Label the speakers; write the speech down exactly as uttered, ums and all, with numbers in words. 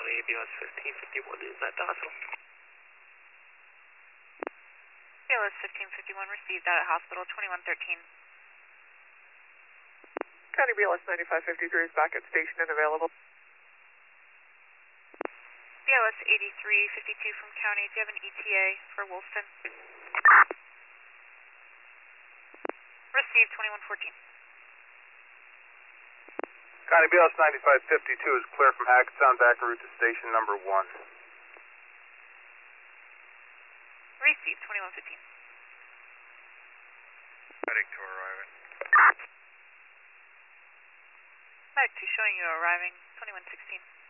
Speaker 1: County, B L S fifteen fifty-one is at the hospital.
Speaker 2: B L S fifteen fifty-one received out at hospital twenty-one thirteen.
Speaker 3: County B L S ninety-five fifty-three is back at station and available.
Speaker 2: B L S eighty-three fifty-two from County, do you have an E T A for Wolfton? Received twenty-one fourteen.
Speaker 4: County B L S ninety-five fifty-two is clear from Hackettstown back en route to station number one.
Speaker 2: Received twenty-one fifteen.
Speaker 4: Medic two arriving.
Speaker 2: Medic two showing you arriving twenty-one sixteen.